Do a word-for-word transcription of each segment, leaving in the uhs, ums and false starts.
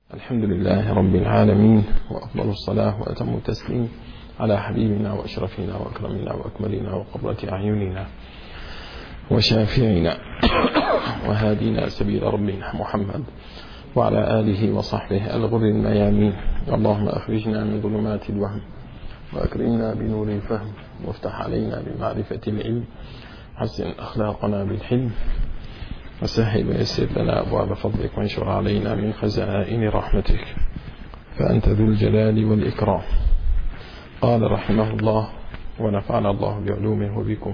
الحمد لله رب العالمين، وأفضل الصلاة وأتم التسليم على حبيبنا وأشرفنا وأكرمنا وأكملنا وقرة أعيننا وشافعنا وهادينا سبيل ربنا محمد وعلى آله وصحبه الغر الميامين. اللهم أخرجنا من ظلمات الوهم وأكرمنا بنور الفهم، وافتح علينا بمعرفة العلم، حسن أخلاقنا بالحلم، وسهل ويسر لنا أبواب فضلك، وانشر علينا من خزائن رحمتك، فأنت ذو الجلال والإكرام. قال رحمه الله ونفعنا الله بعلومه وبكم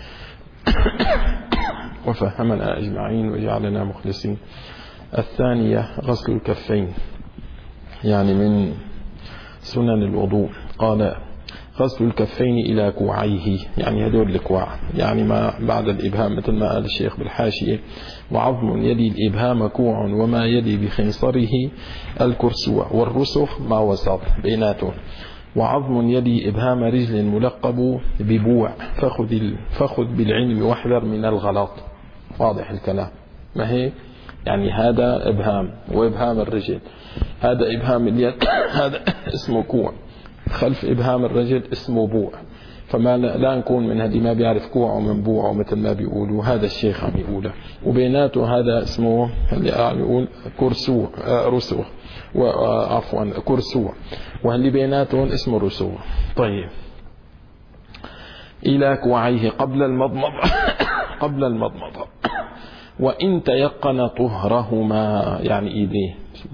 وفهمنا أجمعين وجعلنا مخلصين. الثانية غسل الكفين، يعني من سنن الوضوء. قال غسل الكفين إلى كوعيه، يعني هدول الكوع، يعني ما بعد الإبهام، مثل ما قال الشيخ بالحاشية: وعظم يلي الإبهام كوع، وما يلي بخنصره الكرسوع، والرسخ ما وسط بيناته. وعظم يلي إبهام رجل ملقب ببوع، فخذ فخذ بالعلم واحذر من الغلط. واضح الكلام؟ ما هي يعني هذا إبهام، وإبهام الرجل هذا إبهام اليد هذا اسمه كوع، خلف إبهام الرجل اسمه بوع. فما لا نكون من هذه ما بيعرف كوع ومن بوع ومثل ما بيقولوا، هذا الشيخ عم يقوله. وبيناته هذا اسمه اللي عم يقول كرسوع، رسوع، وعفوا كرسوع، واللي بيناتهم اسمه رسوع. طيب، إلى كوعيه قبل المضمضة قبل المضمضة وإن تيقن طهرهما، يعني إيديه،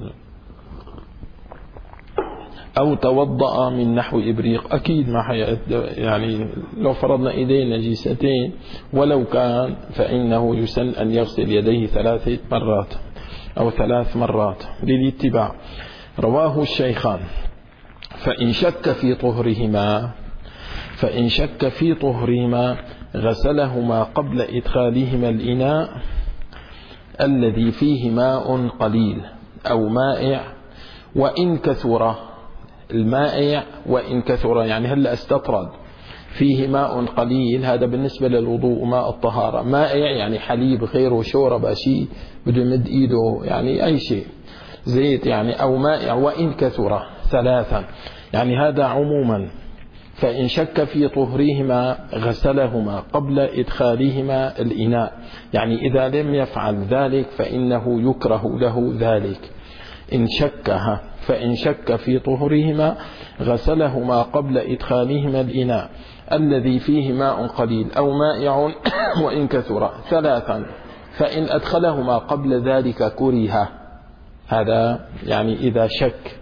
أو توضأ من نحو إبريق. أكيد ما حي... يعني لو فرضنا إيديه نجيستين ولو كان، فإنه يسن أن يغسل يديه ثلاث مرات أو ثلاث مرات للاتباع. رواه الشيخان. فإن شك في طهرهما فإن شك في طهرهما غسلهما قبل إدخالهما الإناء الذي فيه ماء قليل أو مائع، وإن كثر المائع وإن كثر، يعني هل استطرد فيه ماء قليل، هذا بالنسبة للوضوء ماء الطهارة. مائع يعني حليب غيره، شورب شيء بده يمد إيده، يعني أي شيء، زيت يعني، أو مائع. وإن كثر ثلاثا، يعني هذا عموما. فإن شك في طهرهما غسلهما قبل إدخالهما الإناء، يعني إذا لم يفعل ذلك فإنه يكره له ذلك. إن شكها فإن شك في طهرهما غسلهما قبل إدخالهما الإناء الذي فيه ماء قليل أو مائع وإن كثر ثلاثا. فإن أدخلهما قبل ذلك كره، هذا يعني إذا شك،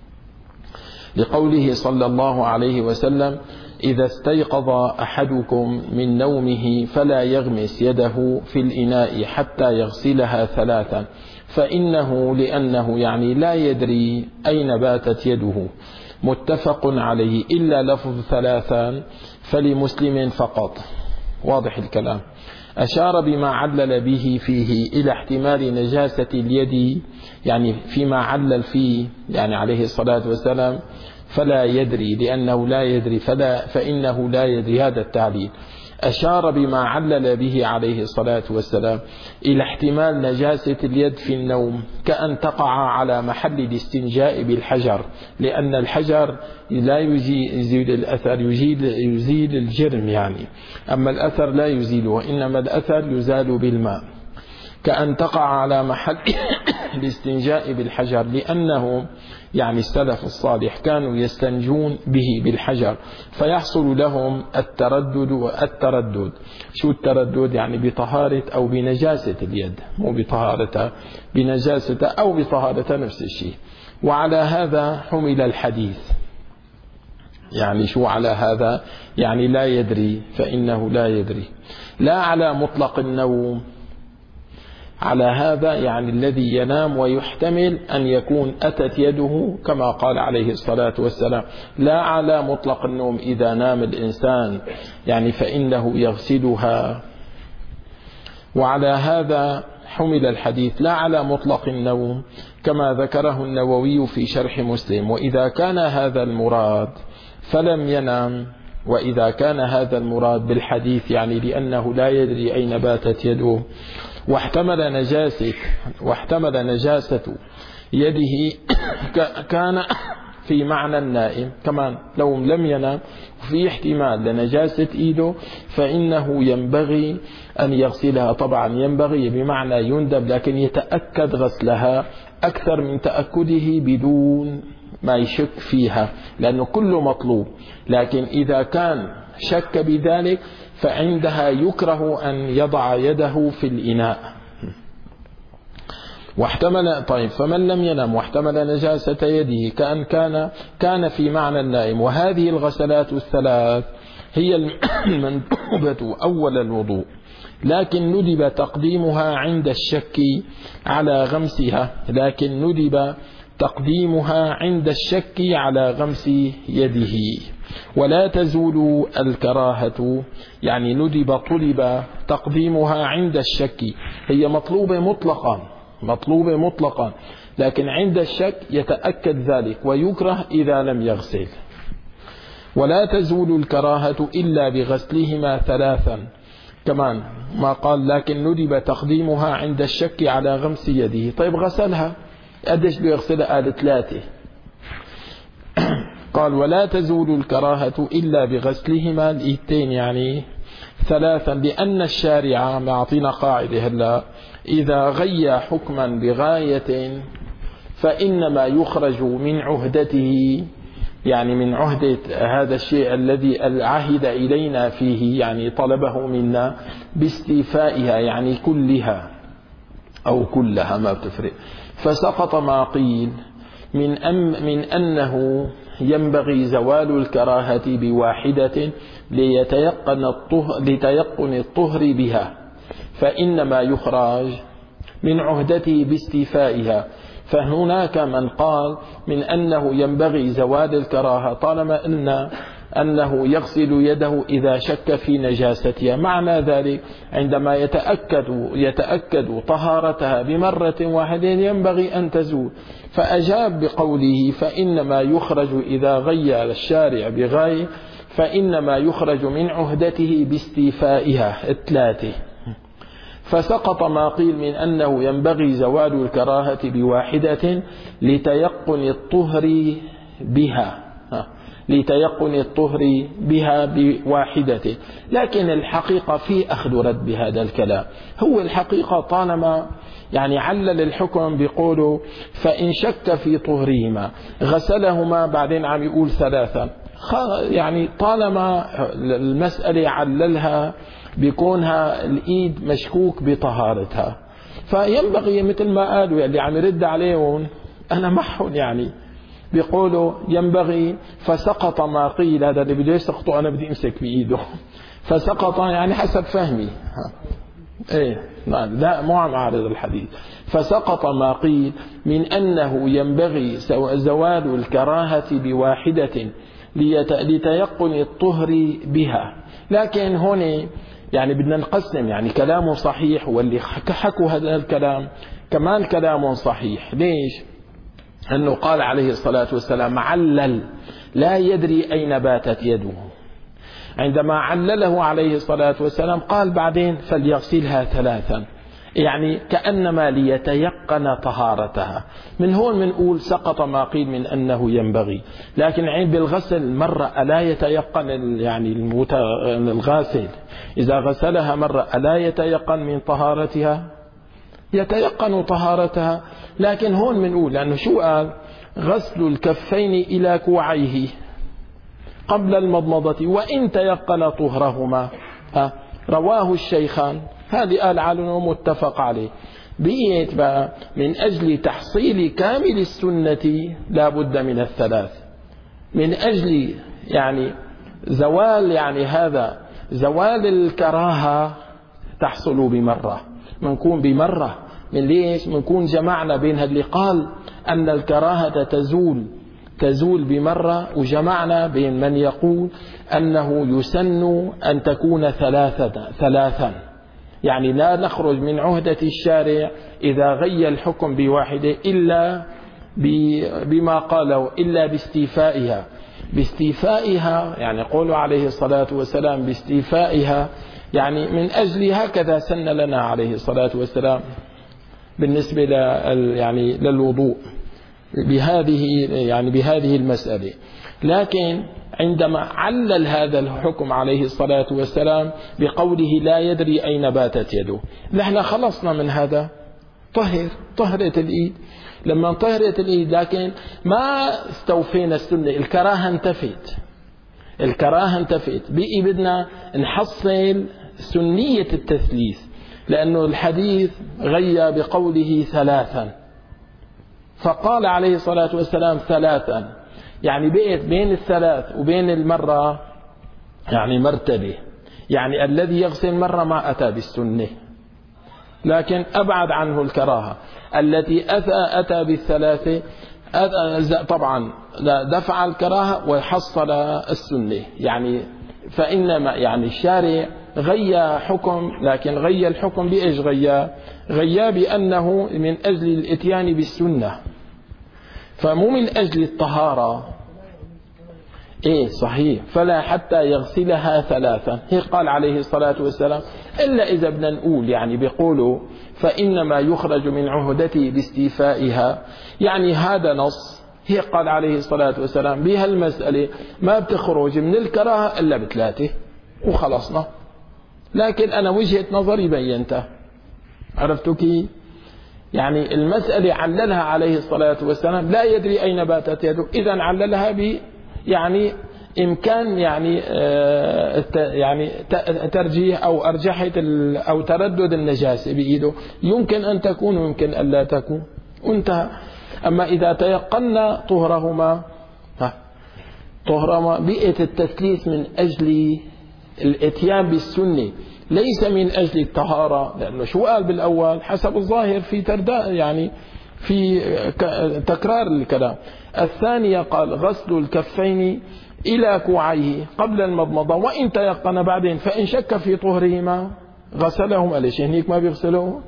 لقوله صلى الله عليه وسلم: إذا استيقظ أحدكم من نومه فلا يغمس يده في الإناء حتى يغسلها ثلاثا، فإنه لأنه يعني لا يدري أين باتت يده. متفق عليه، إلا لفظ ثلاثا فلمسلم فقط. واضح الكلام؟ أشار بما علل به فيه إلى احتمال نجاسة اليد، يعني فيما علل فيه يعني عليه الصلاة والسلام فلا يدري، لأنه لا يدري فلا فإنه لا يدري، هذا التعليل. أشار بما علل به عليه الصلاة والسلام إلى احتمال نجاسة اليد في النوم، كأن تقع على محل الاستنجاء بالحجر، لأن الحجر لا يزيل الأثر، يزيل, يزيل الجرم يعني، أما الأثر لا يزيله، إنما الأثر يزال بالماء. كأن تقع على محل الاستنجاء بالحجر، لأنه يعني السلف الصالح كانوا يستنجون به بالحجر، فيحصل لهم التردد. والتردد شو التردد؟ يعني بطهارة أو بنجاسة اليد، مو بطهارتها، بنجاسة أو بطهارتها، نفس الشيء. وعلى هذا حمل الحديث. يعني شو على هذا؟ يعني لا يدري، فإنه لا يدري، لا على مطلق النوم. على هذا يعني الذي ينام، ويحتمل أن يكون أتت يده كما قال عليه الصلاة والسلام، لا على مطلق النوم. إذا نام الإنسان يعني فإنه يغسلها. وعلى هذا حمل الحديث، لا على مطلق النوم، كما ذكره النووي في شرح مسلم. وإذا كان هذا المراد فلم ينام. وإذا كان هذا المراد بالحديث يعني لأنه لا يدري أين باتت يده، واحتمل نجاسة واحتمل نجاسة يده كان في معنى النائم كمان لو لم ينام في احتمال لنجاسة إيده فإنه ينبغي أن يغسلها. طبعا ينبغي بمعنى يندب، لكن يتأكد غسلها أكثر من تأكده بدون ما يشك فيها، لأنه كله مطلوب. لكن إذا كان شك بذلك فعندها يكره أن يضع يده في الإناء. واحتمل طيب فمن لم ينم واحتمل نجاسة يده كأن كان كان في معنى النائم. وهذه الغسلات الثلاث هي المندوبة أول الوضوء، لكن ندب تقديمها عند الشك على غمسها لكن ندب تقديمها عند الشك على غمس يده. ولا تزول الكراهة، يعني ندب طلب تقديمها عند الشك، هي مطلوبة مطلقا مطلوبة مطلقا لكن عند الشك يتأكد ذلك ويكره إذا لم يغسل. ولا تزول الكراهة إلا بغسلهما ثلاثا كمان ما قال، لكن ندب تقديمها عند الشك على غمس يده. طيب غسلها قديش بيغسلها؟ قال ثلاثة. قال ولا تزول الكراهة إلا بغسلهما الإيدين يعني ثلاثا، لأن الشارع معطينا قاعدة هلا إذا غي حكما بغاية فإنما يخرج من عهدته، يعني من عهدة هذا الشيء الذي عهد إلينا فيه، يعني طلبه منا باستيفائها، يعني كلها أو كلها ما بتفرق. فسقط ما قيل من, أم من أنه ينبغي زوال الكراهة بواحدة ليتيقن الطهر, لتيقن الطهر بها، فإنما يخرج من عهدته باستيفائها. فهناك من قال من أنه ينبغي زوال الكراهة طالما أن أنه يغسل يده إذا شك في نجاستها. معنى ذلك عندما يتأكد يتأكد طهارتها بمرة واحدة ينبغي أن تزول. فأجاب بقوله فإنما يخرج إذا غير الشارع بغاية فإنما يخرج من عهدته باستيفائها الثلاثة. فسقط ما قيل من أنه ينبغي زوال الكراهة بواحدة لتيقن الطهر بها لتيقن الطهر بها بواحدة. لكن الحقيقة في أخذ رد بهذا الكلام. هو الحقيقة طالما يعني علل الحكم بقوله فإن شك في طهرهما غسلهما، بعدين عم يقول ثلاثا، يعني طالما المسألة عللها بيكونها الإيد مشكوك بطهارتها، فينبغي مثل ما قالوا اللي عم يرد عليهم أنا معهم، يعني بيقولوا ينبغي فسقط ما قيل. هذا اللي بده يسقطه أنا بدي أمسك بإيده. فسقط يعني حسب فهمي إيه لا مو عم أعرض الحديث. فسقط ما قيل من أنه ينبغي زوال الكراهة بواحدة لتيقن الطهر بها. لكن هون يعني بدنا نقسم، يعني كلامه صحيح واللي حكوا هذا الكلام كمان كلامه صحيح. ليش؟ أنه قال عليه الصلاة والسلام علل لا يدري أين باتت يده. عندما علله عليه الصلاة والسلام قال بعدين فليغسلها ثلاثا، يعني كأنما ليتيقن طهارتها. من هون منقول سقط ما قيل من أنه ينبغي. لكن عند بالغسل مرة ألا يتيقن يعني الغاسل إذا غسلها مرة ألا يتيقن من طهارتها؟ يتيقن طهارتها. لكن هون منقول لأنه شو قال؟ غسل الكفين إلى كوعيه قبل المضمضة وإن تيقن طهرهما. رواه الشيخان، هذه قال عنه متفق عليه. بقيت بقى من أجل تحصيل كامل السنة لا بد من الثلاث، من أجل يعني زوال يعني هذا زوال الكراهة تحصل بمرة، منكون بمرة من ليش؟ منكون جمعنا بين اللي قال أن الكراهة تزول تزول بمرة، وجمعنا بين من يقول أنه يسن أن تكون ثلاثة ثلاثا، يعني لا نخرج من عهدة الشارع إذا غير الحكم بواحدة إلا بما قاله إلا باستيفائها باستيفائها يعني قوله عليه الصلاة والسلام باستيفائها، يعني من أجل هكذا سن لنا عليه الصلاة والسلام بالنسبة يعني للوضوء. بهذه يعني بهذه المسألة. لكن عندما علل هذا الحكم عليه الصلاة والسلام بقوله لا يدري أين باتت يده، نحن خلصنا من هذا، طهر طهرت الإيد. لما طهرت الإيد لكن ما استوفينا السنة، الكراهة انتفت، الكراهة انتفت، بقي بدنا نحصل سنية التثليث، لأنه الحديث غيا بقوله ثلاثا، فقال عليه الصلاة والسلام ثلاثا، يعني بقيت بين الثلاث وبين المرة يعني مرتبة، يعني الذي يغسل مرة ما أتى بالسنة، لكن أبعد عنه الكراهة. التي أتى أتى بالثلاثة طبعا دفع الكراهة وحصل السنة. يعني فإنما يعني الشارع غيا حكم، لكن غيا الحكم بإيش غيا؟ غيا بأنه من أجل الإتيان بالسنة، فمو من أجل الطهارة. إيه صحيح، فلا حتى يغسلها ثلاثا، هي قال عليه الصلاة والسلام. إلا إذا بدنا نقول يعني بيقولوا فإنما يخرج من عهدته باستيفائها، يعني هذا نص، هي قال عليه الصلاة والسلام بهالمسألة ما بتخرج من الكراهة إلا بثلاثة وخلصنا. لكن أنا وجهة نظري بينتها، عرفتوا كيف؟ يعني المسألة عللها عليه الصلاة والسلام لا يدري أين باتت يده، إذا عللها ب يعني إمكان يعني آه يعني ترجيح أو أرجحة أو تردد النجاسة بإيده، يمكن أن تكون ويمكن أن لا تكون، وانتهى. أما إذا تيقنا طهرهما طهرهما بقيت التثليث من أجل الاتيان بالسنة، ليس من أجل الطهارة، لأنه شو قال بالأول حسب الظاهر في ترداء يعني في تكرار الكلام. الثانية قال غسل الكفين إلى كوعيه قبل المضمضة، وإن تيقن بعدين فإن شك في طهرهما غسلهما. ليش هنيك ما بيغسلوه؟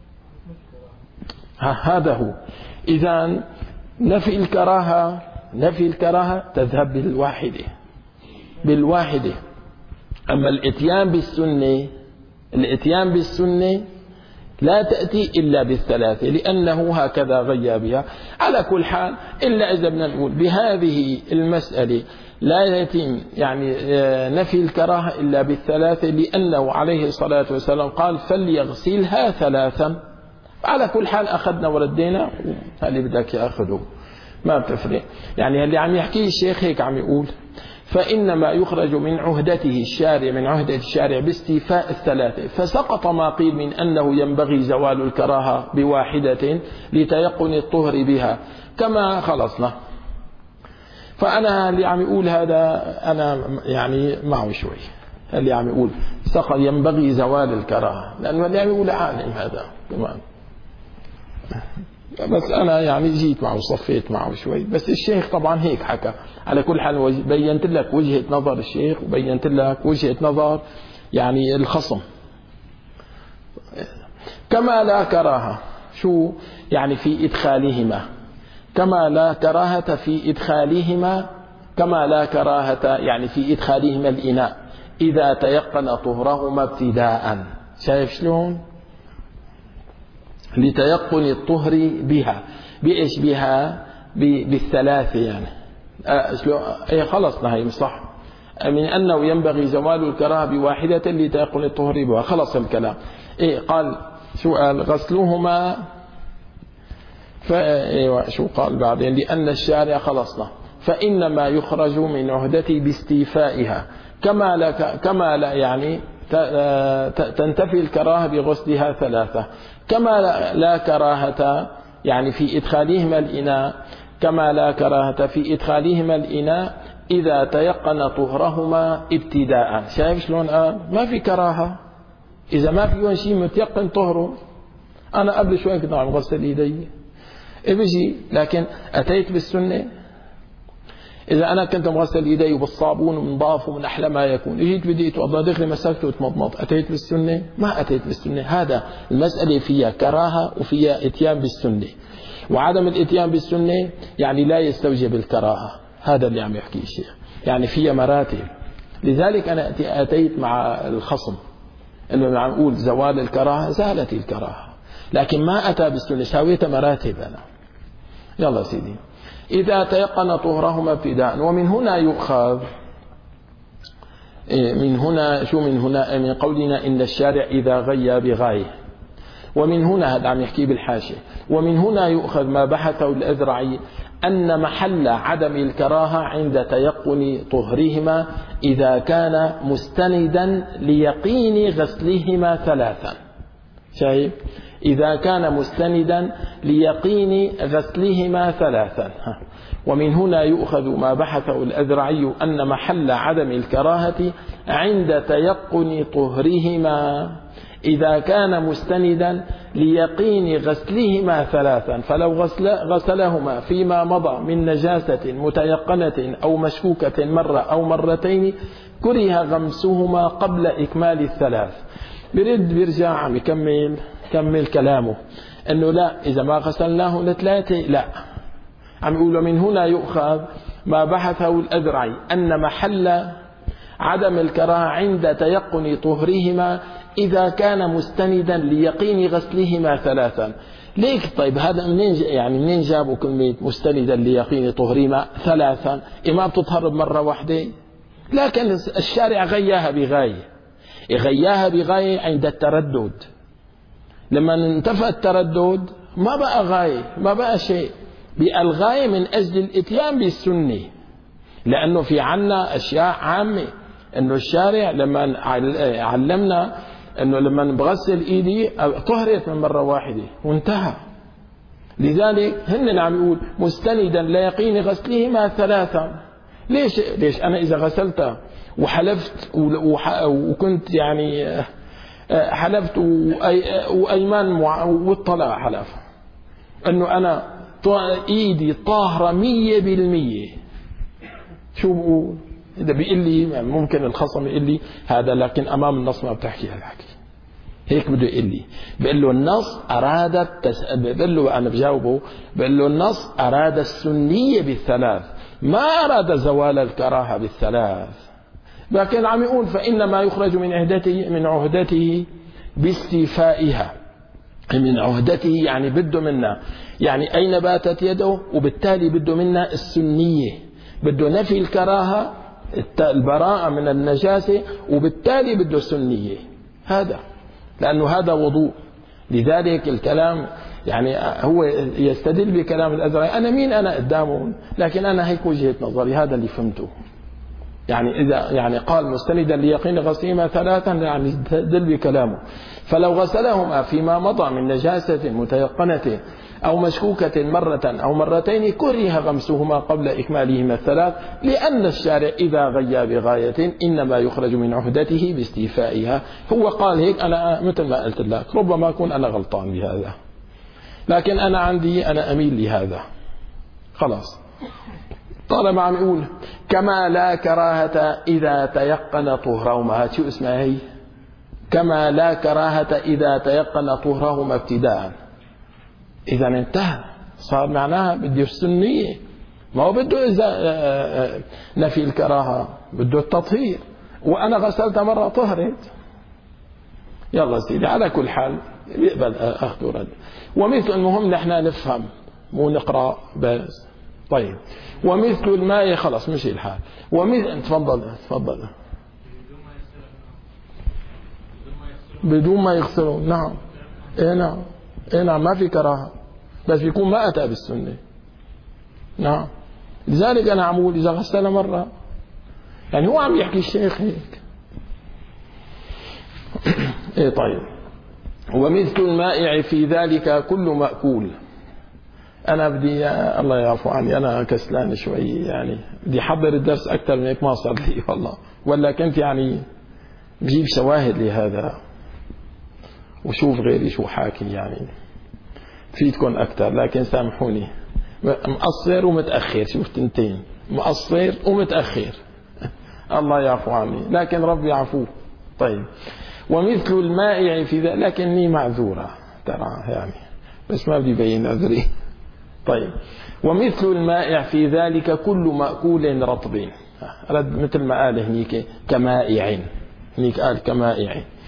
هذا هو. إذن نفي الكراهة نفي الكراهة تذهب بالواحدة بالواحدة أما الاتيان بالسنة الاتيان بالسنة لا تأتي إلا بالثلاثة، لأنه هكذا غيا بها. على كل حال، إلا إذا بدنا نقول بهذه المسألة لا يتم يعني نفي الكراهة إلا بالثلاثة، لأنه عليه الصلاة والسلام قال فليغسلها ثلاثا. على كل حال أخذنا وردينا، اللي بدك يأخذه ما بتفرق. يعني اللي عم يحكيه الشيخ هيك عم يقول فإنما يخرج من عهدته الشارع من عهدة الشارع باستيفاء الثلاثة، فسقط ما قيل من أنه ينبغي زوال الكراهة بواحدة لتيقن الطهر بها كما خلصنا. فأنا اللي عم يقول هذا أنا يعني معه شوي، اللي عم يقول سقط ينبغي زوال الكراهة، لأنه اللي عم يقول عالم هذا كمان، بس أنا يعني جيت معه وصفيت معه شوي. بس الشيخ طبعا هيك حكى. على كل حال بينت لك وجهة نظر الشيخ وبينت لك وجهة نظر يعني الخصم. كما لا كراهة شو يعني في إدخالهما، كما لا كراهة في إدخالهما كما لا كراهة يعني في إدخالهما الإناء إذا تيقن طهرهما ابتداء. شايف شلون؟ لتيقن الطهر بها بإيش بها بالثلاثة يعني ايه خلص نهي صح من أنه ينبغي زوال الكراهة بواحدة لتيقن الطهر بها. خلص الكلام. ايه قال شو قال غسلهما فايوه شو قال بعدين لأن الشارع خلصنا فإنما يخرج من عهدته باستيفائها كما لا كما لا يعني تنتفي الكراهة بغسلها ثلاثة كما لا كراهة يعني في إدخالهما الإناء كما لا كراهة في إدخالهما الإناء إذا تيقن طهرهما ابتداء. شايف شلون قال ما في كراهة إذا ما في شيء متيقن طهره. أنا قبل شوي كنت عم غسل إيدي بيجي لكن أتيت بالسنة. إذا أنا كنت مغسل إيدي وبالصابون ومنضاف ومن أحلى ما يكون إجيت بدي أتوضأ دخلي مسكت وتمضمض أتيت بالسنة؟ ما أتيت بالسنة. هذا المسألة فيها كراهة وفيها إتيان بالسنة، وعدم الإتيان بالسنة يعني لا يستوجب الكراهة. هذا اللي عم يحكي الشيخ، يعني فيها مراتب. لذلك أنا أتيت مع الخصم إنه عم أقول زوال الكراهة، زالت الكراهة، لكن ما أتى بالسنة، ساويت مراتب. أنا يلا سيدي. إذا تيقن طهرهما ابتداء. ومن هنا يؤخذ، من هنا شو من هنا من قولنا إن الشارع إذا غيى بغاية، ومن هنا هذا عم يحكي بالحاشية، ومن هنا يؤخذ ما بحثه الأذرعي أن محل عدم الكراهة عند تيقن طهرهما إذا كان مستندا ليقين غسلهما ثلاثا. شايف؟ إذا كان مستندا ليقين غسلهما ثلاثا. ومن هنا يؤخذ ما بحثه الأذرعي أن محل عدم الكراهة عند تيقن طهرهما إذا كان مستندا ليقين غسلهما ثلاثا، فلو غسل غسلهما فيما مضى من نجاسة متيقنة أو مشكوكة مرة أو مرتين كره غمسهما قبل إكمال الثلاث. برد بيرجع عم يكمل كمل كلامه أنه لا، إذا ما غسلناه لثلاثة لا، عم يقول من هنا يؤخذ ما بحثه الأذرعي أن محل عدم الكراهة عند تيقن طهرهما إذا كان مستندا ليقين غسلهما ثلاثا. ليك طيب هذا منين يعني منين جابوا كلمة مستندا ليقين طهرهما ثلاثا؟ إما بتطهر بمرة واحدة، لكن الشارع غياها بغاية، غياها بغاية عند التردد. لما انتفى التردد ما بقى غاية، ما بقى شيء، بقى الغاية من أجل الإتيان بالسنة، لأنه في عنا أشياء عامة. أنه الشارع لما علمنا أنه لما بغسل إيدي طهرت من مرة واحدة وانتهى. لذلك هن عم يقول مستندا ليقين غسلهما ثلاثا. ليش ليش أنا إذا غسلتها وحلفت وكنت يعني حلفت وأيمان والطلاق حلف أنه أنا إيدي طاهرة مية بالمية، شو بقول؟ إذا بيقول لي ممكن الخصم يقول لي هذا، لكن أمام النص ما بتحكي هالحكي، هيك بده يقول لي. بقول له النص أراد التس... بقول له أنا بجاوبه بقول له النص أراد السنية بالثلاث، ما أراد زوال الكراهة بالثلاث. لكن عم يقول فإنما يخرج من عهدته من عهدته باستيفائها، من عهدته يعني بده منا يعني أين باتت يده، وبالتالي بده منا السنية، بده نفي الكراهة البراءة من النجاسة، وبالتالي بده السنية. هذا لأنه هذا وضوء. لذلك الكلام يعني هو يستدل بكلام الأذرعي. أنا مين أنا قدامه، لكن أنا هيك وجهة نظري، هذا اللي فهمته. يعني إذا يعني قال مستندا ليقين غسلهما ثلاثا يعني يستدل بكلامه. فلو غسلهما فيما مضى من نجاسة متيقنة أو مشكوكة مرة أو مرتين كره غمسهما قبل إكمالهما الثلاث، لأن الشارع إذا غيا بغاية إنما يخرج من عهدته باستيفائها. هو قال هيك، أنا مثل ما قلت لك ربما أكون أنا غلطان بهذا، لكن أنا عندي أنا أميل لهذا خلاص. طالما عم يقول كما لا كراهة إذا تيقن طهرهما، شو اسمها هي؟ كما لا كراهة إذا تيقن طهرهما ابتداء. إذا انتهى، صار معناها بده السنية، ما هو بده إذا نفي الكراهة، بده التطهير، وأنا غسلتها مرة طهرت. يلا سيدي، على كل حال بيقبل أخذ ورد. ومثل المهم نحن نفهم مو نقرأ بس. طيب، ومثل الماء خلاص مشي الحال. ومثل تفضل تفضل بدون ما يغسلون. نعم ايه نعم ايه نعم ما في كراهة، بس بيكون ما أتى بالسنة. نعم، لذلك أنا عم أقول إذا غسل مرة، يعني هو عم يحكي الشيخ هيك. ايه طيب. ومثل المائع في ذلك كل مأكول. أنا بدي الله يعفو عني، أنا كسلان شوي، يعني بدي أحضر الدرس أكثر من هيك ما صار لي والله، ولا كنت يعني بجيب شواهد لهذا وشوف غيري شو حاكي، يعني فيتكم أكثر، لكن سامحوني مقصر ومتأخر، شوف تنتين مقصر ومتأخر الله يعفو عني، لكن ربي يعفو. طيب، ومثل المائع في ذلك، لكني معذورة ترى يعني، بس ما بدي بين عذري. طيب، ومثل المائع في ذلك كل مأكول رطب، رد مثل ما قال هنيك كمائع، هنيك قال كمائع.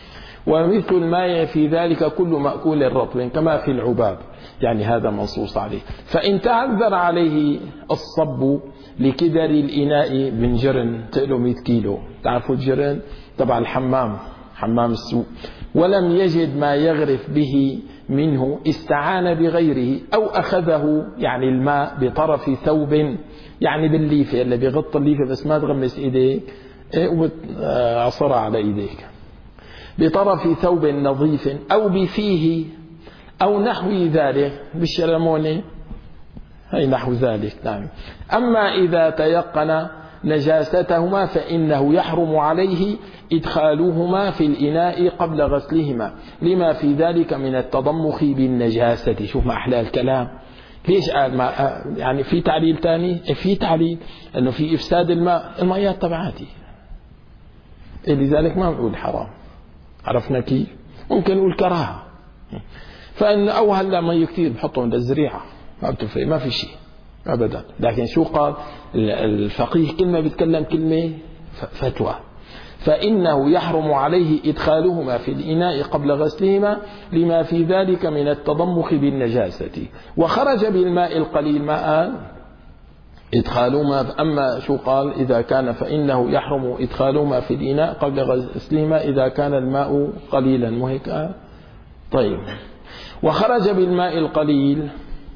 ومثل الماء في ذلك كل مأكول رطب كما في العباب، يعني هذا منصوص عليه. فإن تعذر عليه الصب لكدر الإناء من جرن تقله مئة كيلو، تعرفوا الجرن تبع الحمام، حمام السوق، ولم يجد ما يغرف به منه استعان بغيره أو أخذه، يعني الماء بطرف ثوب، يعني بالليفة اللي بيغطي الليفة بس ما تغمس إيديك وعصرها على إيديك، بطرف ثوب نظيف أو بفيه أو نحو ذلك بالشرمونة، هي نحو ذلك. نعم. أما إذا تيقن نجاستهما فإنه يحرم عليه إدخالهما في الإناء قبل غسلهما لما في ذلك من التضمخ بالنجاسة. شوف ما أحلى الكلام. ليش قال ما يعني في تعليل تاني؟ في تعليل أنه في إفساد الماء، المياه تبعاتي، لذلك ما نقول حرام. عرفنا كيف؟ ممكن نقول كراهة، فإن أو هلا مي كثير بحطهم للزريعة ما بتفرق، ما في شيء أبدا. لكن شو قال الفقيه؟ كلمة بيتكلم كلمة فتوى. فإنه يحرم عليه إدخالهما في الإناء قبل غسلهما لما في ذلك من التضمخ بالنجاسة. وخرج بالماء القليل، ما قال إدخالهما، أما شو قال؟ إذا كان فإنه يحرم إدخالهما في الإناء قبل غسلهما إذا كان الماء قليلا، وهيك قال. طيب. وخرج بالماء القليل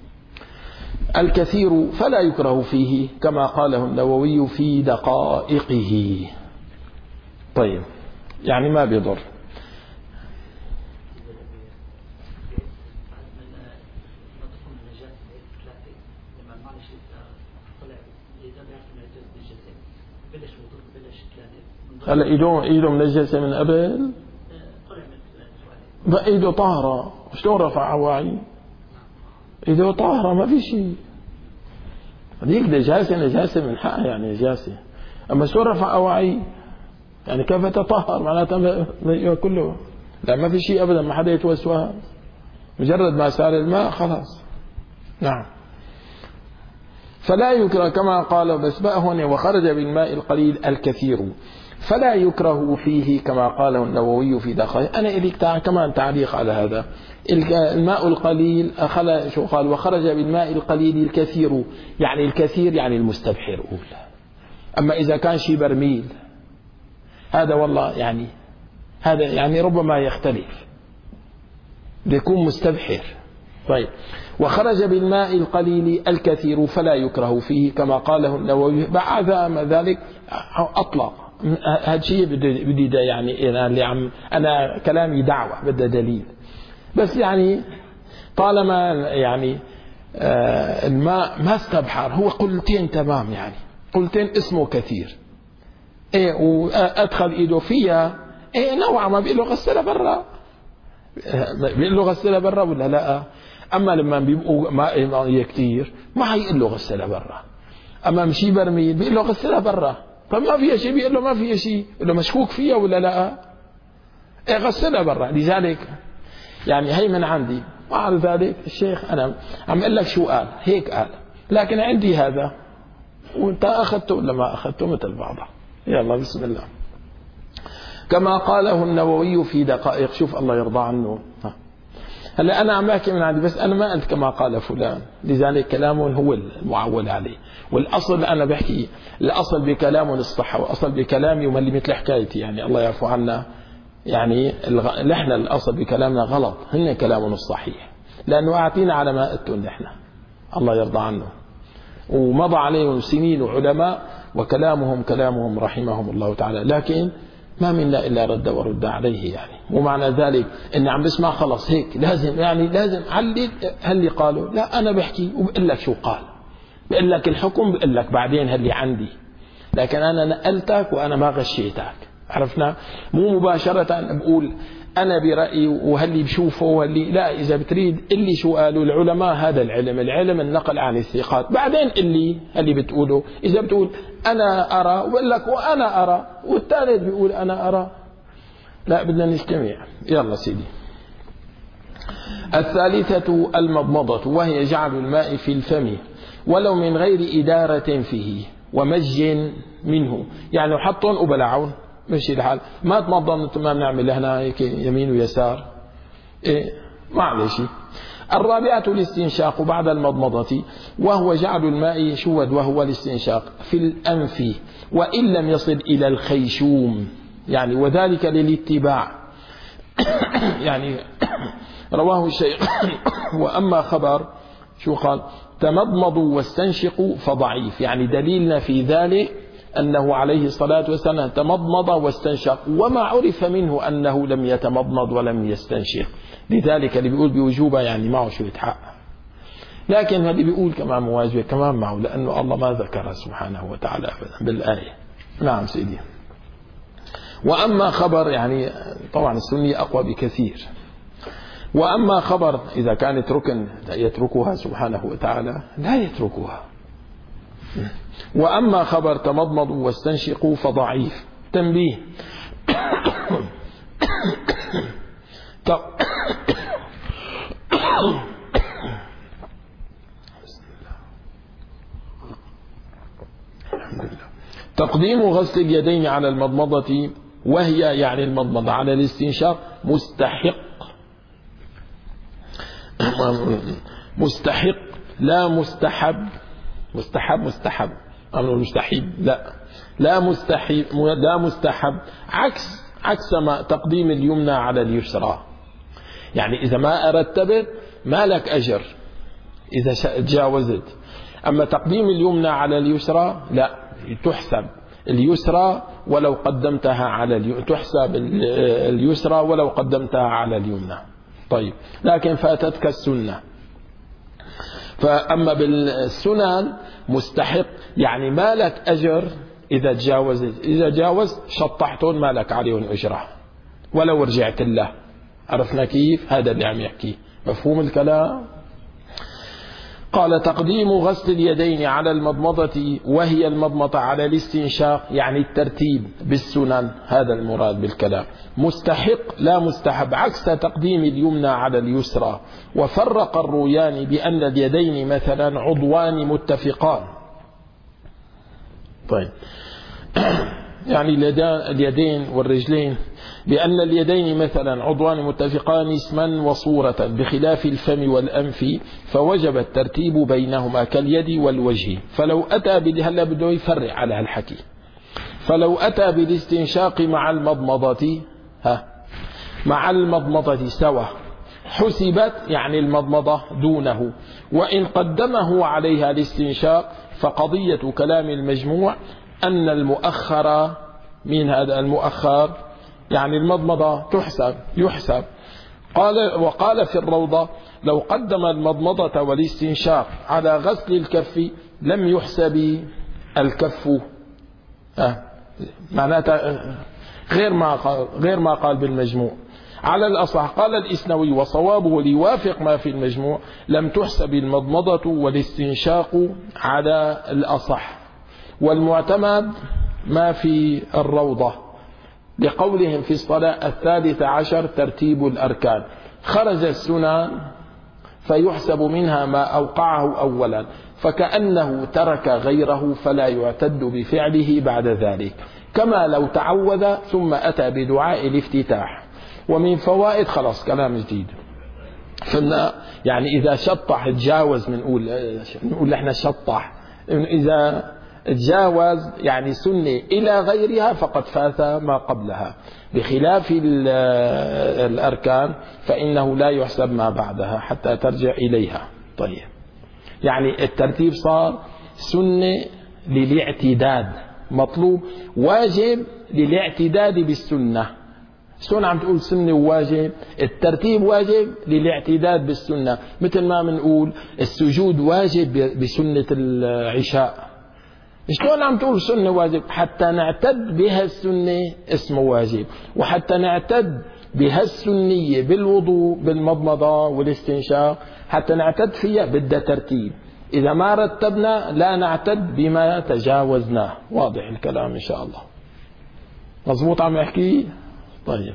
الكثير فلا يكره فيه كما قاله النووي في دقائقه. طيب، يعني ما بيضر. هلا ايده ايده منجسه من قبل، بقى ايده طاهره، شلون رفع عواعي؟ ايده طاهره ما في شيء. هذيك نجاسه نجاسه من حقها، يعني نجاسه. اما شلون رفع عواعي؟ يعني كيف تطهر؟ معناتها كله لا، ما في شيء ابدا، ما حدا يتوسوها، مجرد ما سال الماء خلاص. نعم. فلا يكره كما قال، بس بقى هون وخرج بالماء القليل الكثير فلا يكره فيه كما قاله النووي في دقائق. أنا إليك كمان تعليق على هذا. الماء القليل أخل شو قال؟ وخرج بالماء القليل الكثير، يعني الكثير يعني المستبحر أولى. أما إذا كان شي برميل هذا والله يعني هذا يعني ربما يختلف، بيكون مستبحر. طيب. وخرج بالماء القليل الكثير فلا يكره فيه كما قاله النووي. بعد ذلك أطلق هذا شيء بدي بدي يعني أنا اللي عم أنا كلامي دعوة بدها دليل، بس يعني طالما يعني آه الماء ما استبحر، هو قلتين تمام، يعني قلتين اسمه كثير، إيه وأدخل إيده فيها، إيه نوعا ما بيقول له غسلها برا، بيقول له غسلها برا ولا لا؟ أما لما بيبقوا ماء كثير ما هيقول له غسلها برا. أما مشي برميل بيقول له غسلها برا، طب ما فيها شيء، بيقول له ما فيها شيء، بيقول له مشكوك فيها ولا لا؟ إيه غسلها برا. لذلك يعني هي من عندي، وعلى ذلك الشيخ أنا عم أقول لك شو قال، هيك قال، لكن عندي هذا وأنت أخذته ولا ما أخذته مثل بعضها. يلا بسم الله. كما قاله النووي في دقائق. شوف الله يرضى عنه. هلا أنا عم أحكي من عندي، بس أنا ما قلت كما قال فلان، لذلك كلامه هو المعول عليه. والأصل أنا بحكي الأصل بكلامه الصحة، وأصل بكلامي ومن مثل حكايتي، يعني الله يعفو عنا، يعني نحن الأصل بكلامنا غلط، هن كلامنا الصحيح، لأنه أعطينا على ما قلتوا نحن، الله يرضى عنه. ومضى عليهم سنين وعلماء وكلامهم كلامهم رحمهم الله تعالى، لكن ما منا إلا رد ورد عليه. يعني مو معنى ذلك إن عم بسمع خلص هيك لازم، يعني لازم علي هاللي قالوا، لا أنا بحكي وبقول لك شو قال، بقول لك الحكم، بقول لك بعدين هاللي عندي، لكن أنا نقلتك وأنا ما غشيتك. عرفنا؟ مو مباشرة بقول أنا برأيي وهاللي بشوفه وهاللي لا. إذا بتريد اللي شو قالوا العلماء، هذا العلم، العلم النقل عن الثقات، بعدين اللي اللي بتقوله. إذا بتقول أنا أرى وبقول لك وأنا أرى والثالث بيقول أنا أرى، لا بدنا نجتمع. يلا سيدي. الثالثة المضمضة، وهي جعل الماء في الفم ولو من غير إدارة فيه ومج منه، يعني حطهم وبلعون مشي الحال. ما تمضمض ما بنعمل هنا هيك يمين ويسار، إيه ما عليه شيء. الرابعة الاستنشاق بعد المضمضة، وهو جعل الماء شود وهو الاستنشاق في الأنف وإن لم يصل إلى الخيشوم، يعني وذلك للاتباع. يعني رواه الشيخ. وأما خبر شو قال تمضمضوا واستنشقوا فضعيف، يعني دليلنا في ذلك أنه عليه الصلاة والسلام تمضمض واستنشق، وما عرف منه أنه لم يتمضمض ولم يستنشق، لذلك اللي بيقول بوجوبه يعني معه شو يتحقق. لكن اللي بيقول كمان مواجبة كمان معه، لأنه الله ما ذكر سبحانه وتعالى بالآية. نعم سيدي. وأما خبر يعني طبعا السنة أقوى بكثير. وأما خبر إذا كانت ركن يتركها سبحانه وتعالى لا يتركها. وأما خبر تمضمضوا واستنشقوا فضعيف. تنبيه. تقديم غسل اليدين على المضمضة، وهي يعني المضمضة على الاستنشاق، مستحق مستحق لا مستحب. مستحب مستحب أمر مستحب لا لا مستحب لا مستحب، عكس عكس ما تقديم اليمنى على اليسرى. يعني إذا ما أردت به ما لك أجر إذا تجاوزت، أما تقديم اليمنى على اليسرى لا، تحسب اليسرى ولو قدمتها على اليمنى، تحسب اليسرى ولو قدمتها على اليمنى. طيب لكن فاتتك السنة. فأما بالسنن مستحق، يعني ما لك أجر إذا تجاوزت، إذا جاوزت شطحتون ما لك عليهم أجرة ولو رجعت الله. عرفنا كيف؟ هذا اللي عم يحكيه. مفهوم الكلام؟ قال تقديم غسل اليدين على المضمضة، وهي المضمضة على الاستنشاق، يعني الترتيب بالسنن، هذا المراد بالكلام. مستحق لا مستحب، عكس تقديم اليمنى على اليسرى. وفرق الرويان بأن اليدين مثلا عضوان متفقان. طيب يعني اليدين والرجلين، بأن اليدين مثلا عضوان متفقان اسما وصورة، بخلاف الفم والأنف، فوجب الترتيب بينهما كاليد والوجه. فلو أتى بال هلا بده يفرع على هالحكي، فلو أتى بالاستنشاق مع المضمضة ها مع المضمضة سوا حسبت، يعني المضمضة دونه، وإن قدمه عليها الاستنشاق فقضية كلام المجموع أن المؤخر من هذا المؤخر يعني المضمضة تحسب يحسب. قال وقال في الروضة لو قدم المضمضة والاستنشاق على غسل الكف لم يحسب الكف. آه. معناتها غير ما قال غير ما قال بالمجموع. على الأصح قال الإسنوي وصوابه ليوافق ما في المجموع لم تحسب المضمضة والاستنشاق على الأصح، والمعتمد ما في الروضة لقولهم في الصلاة الثالثة عشر ترتيب الأركان، خرج السنن فيحسب منها ما أوقعه أولا، فكأنه ترك غيره فلا يعتد بفعله بعد ذلك، كما لو تعوذ ثم أتى بدعاء الافتتاح. ومن فوائد خلاص كلام جديد فإن يعني إذا شطح تجاوز بنقول نقول احنا شطح، إذا تجاوز يعني سنة إلى غيرها فقد فات ما قبلها، بخلاف الأركان فإنه لا يحسب ما بعدها حتى ترجع إليها. طيب يعني الترتيب صار سنة للاعتداد، مطلوب واجب للاعتداد بالسنة. شلون عم تقول سنة وواجب؟ الترتيب واجب للاعتداد بالسنة، مثل ما بنقول السجود واجب بسنة العشاء. شلون عم تقول سنة واجب؟ حتى نعتد بها السنة اسمه واجب، وحتى نعتد بها السنية بالوضوء بالمضمضة والاستنشاق حتى نعتد فيها بدها ترتيب. إذا ما رتبنا لا نعتد بما تجاوزناه. واضح الكلام إن شاء الله؟ مظبوط عم يحكي؟ طيب.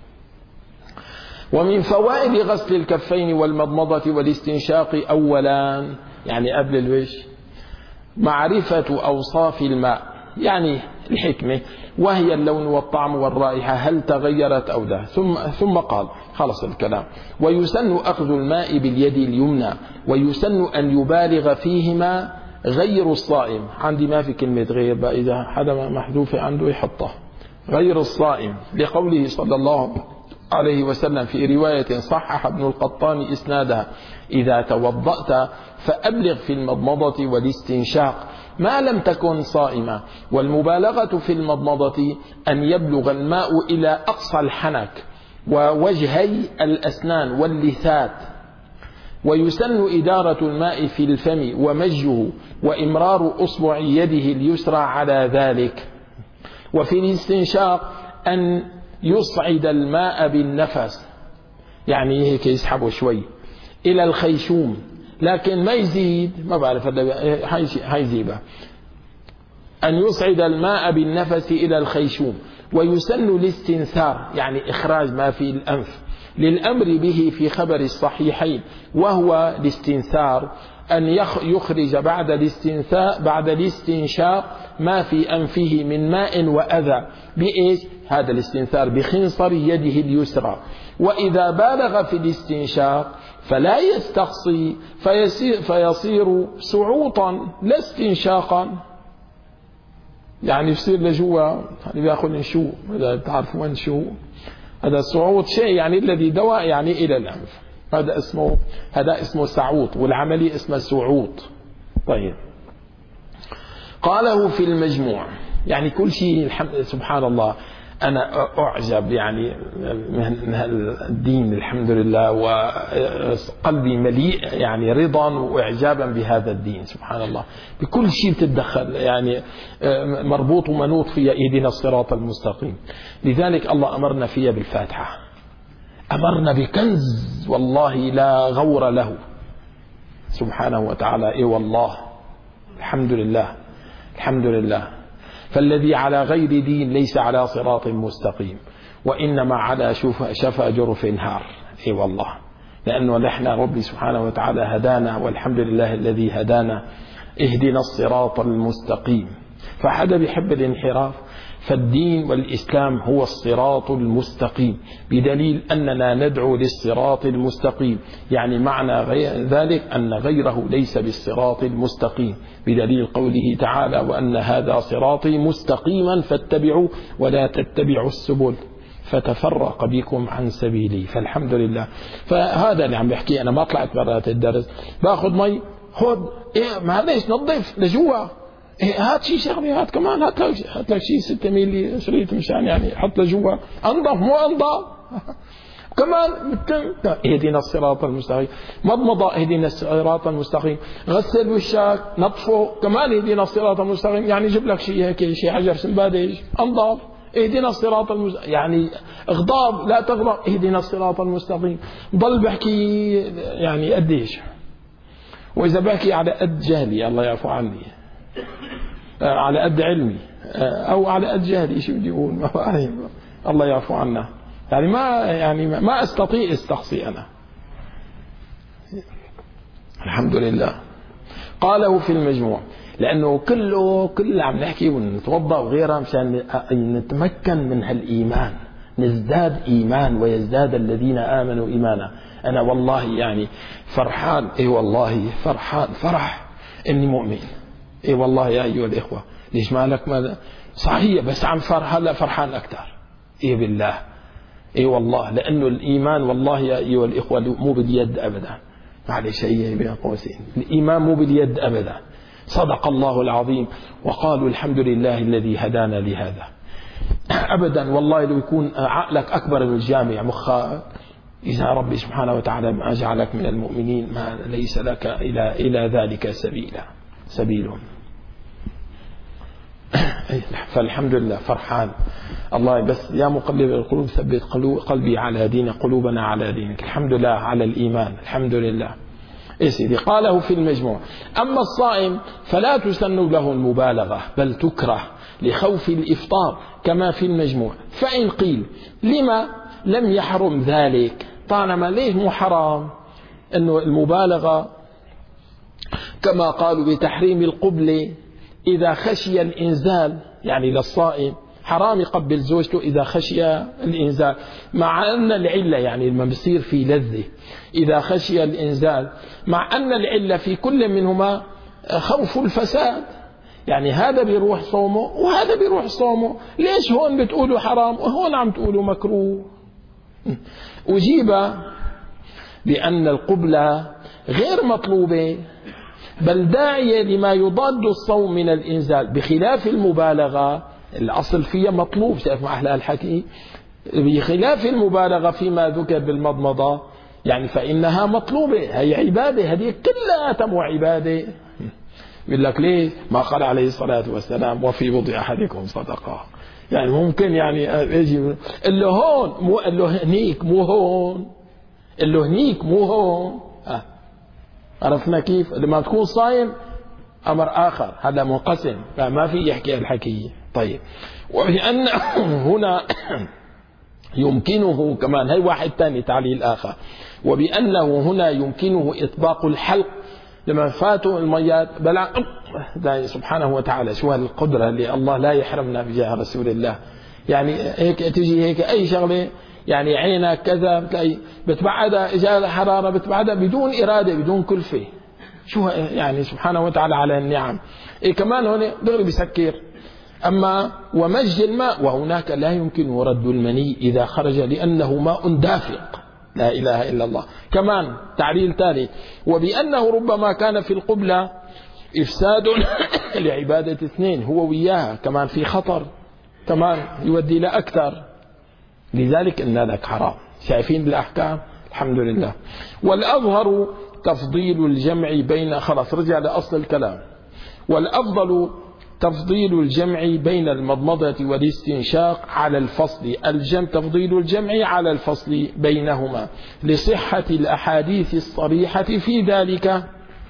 ومن فوائد غسل الكفين والمضمضة والاستنشاق أولا، يعني قبل الوجه، معرفة أوصاف الماء، يعني الحكمة، وهي اللون والطعم والرائحة هل تغيرت أو لا. ثم, ثم قال خلص الكلام: ويسن أخذ الماء باليد اليمنى، ويسن أن يبالغ فيهما غير الصائم. عندي ما في كلمة غير بقى، إذا حدا محذوفة عنده يحطه غير الصائم، لقوله صلى الله عليه وسلم في رواية صحح ابن القطان إسنادها: إذا توضأت فأبلغ في المضمضة والاستنشاق ما لم تكن صائمة. والمبالغة في المضمضة أن يبلغ الماء إلى أقصى الحنك ووجهي الأسنان واللثات. ويسن إدارة الماء في الفم ومجه وإمرار أصبع يده اليسرى على ذلك. وفي الاستنشاق أن يصعد الماء بالنفس، يعني هيك يسحبه شوي إلى الخيشوم، لكن ما يزيد، ما بعرف هيزيبه، أن يصعد الماء بالنفس إلى الخيشوم. ويسن الاستنثار، يعني إخراج ما في الأنف، للأمر به في خبر الصحيحين، وهو الاستنثار أن يخرج بعد الاستنثاء بعد الاستنشاق ما في أنفه من ماء وأذى. بإيش هذا الاستنثار؟ بخنصر يده اليسرى. وإذا بالغ في الاستنشاق فلا يستقصي فيصير, فيصير سعوطا لا استنشاقا، يعني يصير لجوا، يعني بياخذ شو، إذا تعرفون شو هذا الصعود، شيء يعني الذي دواء يعني إلى الأنف، هذا اسمه هذا اسمه سعوط، والعملي اسمه سعوط. طيب، قاله في المجموع. يعني كل شيء سبحان الله، أنا أعجب يعني من الدين الحمد لله، وقلبي مليء يعني رضا وإعجابا بهذا الدين سبحان الله. بكل شيء بتتدخل، يعني مربوط ومنوط فيها اهدنا الصراط المستقيم. لذلك الله أمرنا فيها بالفاتحة، أمرنا بكنز والله لا غور له سبحانه وتعالى. إيه والله الحمد لله الحمد لله. فالذي على غير دين ليس على صراط مستقيم، وإنما على شفا جرف نهار. إي والله، لأنه نحن ربي سبحانه وتعالى هدانا، والحمد لله الذي هدانا. اهدنا الصراط المستقيم. فحدا بيحب الانحراف، فالدين والإسلام هو الصراط المستقيم، بدليل أننا ندعو للصراط المستقيم. يعني معنى ذلك أن غيره ليس بالصراط المستقيم، بدليل قوله تعالى: وأن هذا صراطي مستقيما فاتبعوا ولا تتبعوا السبل فتفرق بكم عن سبيلي. فالحمد لله. فهذا اللي عم بحكي أنا، ما طلعت برات الدرس باخذ مي، خذ إيه معلش نظف لجوا، إيه هات شيء شغلي، هات كمان هات لك هات لك شيء ستة ميلي شريط مشان يعني حط لجوا، انظف مو انظف كمان بتم. اهدنا الصراط المستقيم. مضمضة اهدنا الصراط المستقيم. غسل وشك نطفه كمان اهدنا الصراط المستقيم. يعني جيب لك شيء هيك شيء حجر سنبادج انظف اهدنا الصراط المستقيم. يعني اغضاب لا تغضب اهدنا الصراط المستقيم. ضل بحكي يعني قديش، واذا بحكي على قد جهلي الله يعفو عني، على قد علمي او على قد جهلي، شو بدي اقول ما بعرف، الله يعفو عنا. يعني ما يعني ما استطيع استقصي انا، الحمد لله. قاله في المجموع، لانه كله كله عم نحكي ونتوضا وغيرها مشان نتمكن من هالايمان، نزداد ايمان ويزداد الذين امنوا ايمانا. انا والله يعني فرحان، اي والله فرحان فرح اني مؤمن. اي والله يا ايها الاخوه، ليش مالك ماذا صحيح، بس عم فرح هلا فرحان اكثر. اي بالله، اي والله، لانه الايمان والله يا ايها الاخوه مو باليد ابدا. معلش هي بين قوسين، الايمان مو باليد ابدا. صدق الله العظيم، وقالوا الحمد لله الذي هدانا لهذا. ابدا والله، لو يكون عقلك اكبر من الجامع مخك، إذا ربي سبحانه وتعالى ما جعلك من المؤمنين ما ليس لك إلى إلى ذلك سبيلا سبيل. فالحمد لله فرحان. الله بس يا مقلب القلوب ثبت قلبي على دينك، قلوبنا على دينك. الحمد لله على الإيمان، الحمد لله. إيه سيدي، قاله في المجموع. أما الصائم فلا تسن له المبالغة، بل تكره لخوف الإفطار كما في المجموع. فإن قيل لما لم يحرم ذلك، طالما ليه مو حرام أنه المبالغة، كما قالوا بتحريم القبلة إذا خشي الإنزال، يعني للصائم حرام يقبل زوجته إذا خشي الإنزال، مع أن العلة يعني لما بصير في لذة إذا خشي الإنزال، مع أن العلة في كل منهما خوف الفساد، يعني هذا بيروح صومه وهذا بيروح صومه. ليش هون بتقولوا حرام وهون عم تقولوا مكروه؟ أجيب بأن القبلة غير مطلوبة بل داعية لما يضاد الصوم من الإنزال، بخلاف المبالغة الأصل فيها مطلوب. شايف مع أهل الحكي، بخلاف المبالغة فيما ذكر بالمضمضة يعني فإنها مطلوبة، هي عبادة، هذه كلها تم عبادة. يقول لك ليه ما قال عليه الصلاة والسلام وفي بضع أحدكم صدقة؟ يعني ممكن يعني يجي اللي هون مو اللي هنيك مو هون، اللي هنيك مو هون. أه. عرفنا كيف؟ لما تكون صايم أمر آخر، هذا منقسم فما في يحكي الحكي. طيب، وبأن هنا يمكنه كمان، هي واحد ثاني تعليل آخر، وبأنه هنا يمكنه إطباق الحلق لما فاتوا الميات بلع سبحانه وتعالى. شو هالقدرة اللي الله لا يحرمنا بجاه رسول الله. يعني هيك تجي هيك أي شغلة يعني عينك كذا بتلاقي بتبعدها، إجازة حرارة بتبعدها بدون إرادة بدون كلفة. شو يعني سبحانه وتعالى على النعم. إيه كمان هون دغري بيسكر. أما ومج الماء، وهناك لا يمكن رد المني إذا خرج لأنه ماء دافق. لا إله إلا الله. كمان تعليل ثالث، وبأنه ربما كان في القبلة إفساد لعبادة اثنين هو وياها، كمان في خطر، كمان يودي لأكثر، لذلك إن لك حرام. شايفين بالأحكام؟ الحمد لله. والأظهر تفضيل الجمع بين، خلاص رجع لأصل الكلام، والأفضل تفضيل الجمع بين المضمضة والاستنشاق على الفصل، الجمع تفضيل الجمع على الفصل بينهما لصحة الأحاديث الصريحة في ذلك،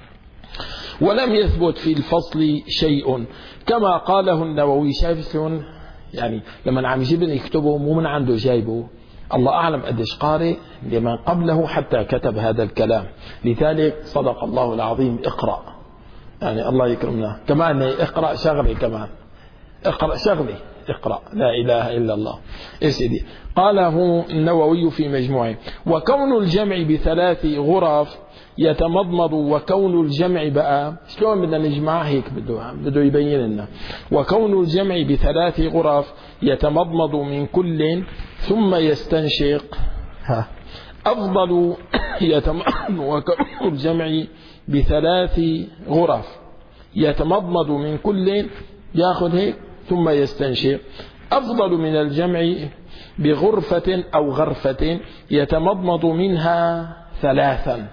ولم يثبت في الفصل شيء كما قاله النووي. شايفون يعني لما عم يجيب يكتبه مو من عنده جايبه، الله أعلم قديش قارئ لمن قبله حتى كتب هذا الكلام. لذلك صدق الله العظيم. اقرأ يعني الله يكرمنا. كمان اقرأ شغلي، كمان اقرأ شغلي، اقرأ لا إله إلا الله. إيه سيدي، قاله النووي في مجموعه: وكون الجمع بثلاث غرف يتمضمض، وكون الجمع بقى شلون بدنا نجمع هيك بده بده يبين لنا. وكون الجمع بثلاث غرف يتمضمض من كل ثم يستنشق ها أفضل يتمضمض. وكون الجمع بثلاث غرف يتمضمض من كل، ياخذ هيك ثم يستنشق، أفضل من الجمع بغرفة أو غرفة يتمضمض منها ثلاثا،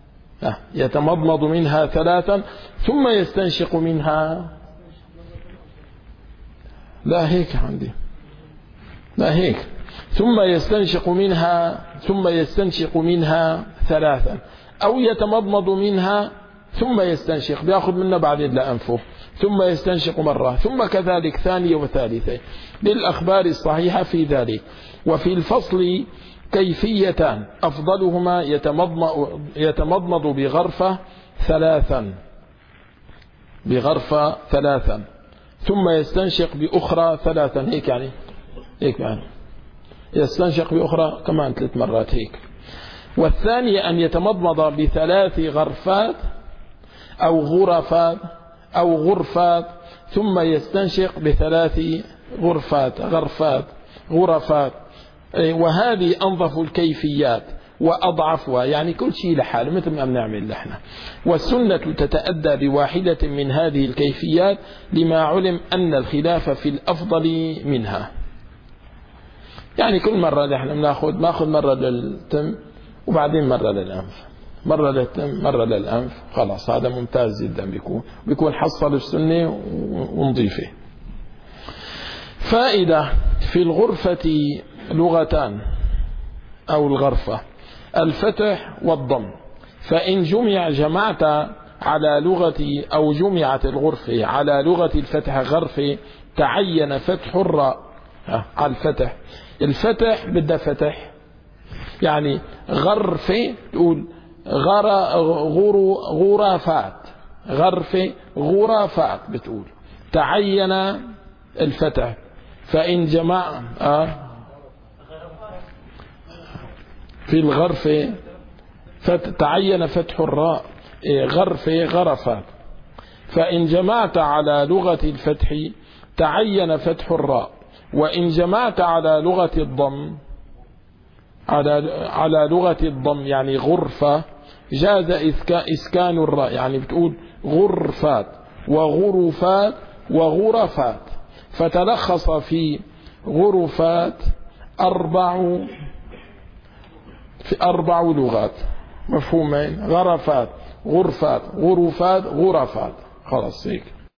يتمضمض منها ثلاثا ثم يستنشق منها. لا هيك عندي، لا هيك، ثم يستنشق منها ثم يستنشق منها ثلاثا، أو يتمضمض منها ثم يستنشق، بياخذ منها بعدين لأنفه ثم يستنشق مرة، ثم كذلك ثانية وثالثة، للأخبار الصحيحة في ذلك. وفي الفصل كيفيتان، أفضلهما يتمضمض, يتمضمض بغرفة ثلاثا بغرفة ثلاثا ثم يستنشق بأخرى ثلاثا، هيك يعني هيك يعني يستنشق بأخرى كمان ثلاث مرات هيك. والثانية أن يتمضمض بثلاث غرفات أو غرفات أو غرفات ثم يستنشق بثلاث غرفات غرفات غرفات وهذه أنظف الكيفيات وأضعفها، يعني كل شيء لحاله مثل ما بنعمل نحن. والسنة تتأدى بواحدة من هذه الكيفيات لما علم أن الخلاف في الأفضل منها. يعني كل مرة نحن بناخذ ناخذ مرة للتم وبعدين مرة للأنف، مرة للتم مرة للأنف، خلاص هذا ممتاز جدا، بيكون بيكون حصل السنة ونضيفه. فائدة: في الغرفة لغتان أو الغرفة: الفتح والضم، فإن جمع جمعت على لغة أو جمعت الغرفة على لغة الفتح غرفة تعين فتح الراء على الفتح. الفتح بدها فتح، يعني غرفة تقول غر غر غرفات، غرفة غرفات بتقول. تعين الفتح. فإن جمع آه في الغرفة فتعين فتح الراء، غرفة غرفات. فإن جمعت على لغة الفتح تعين فتح الراء، وإن جمعت على لغة الضم على على لغة الضم يعني غرفة جاز إسكان الراء، يعني بتقول غرفات وغرفات وغرفات. فتلخص في غرفات أربع في أربع لغات مفهومين: غرفات، غرفات، غرفات، غرفات. خلاص هيك.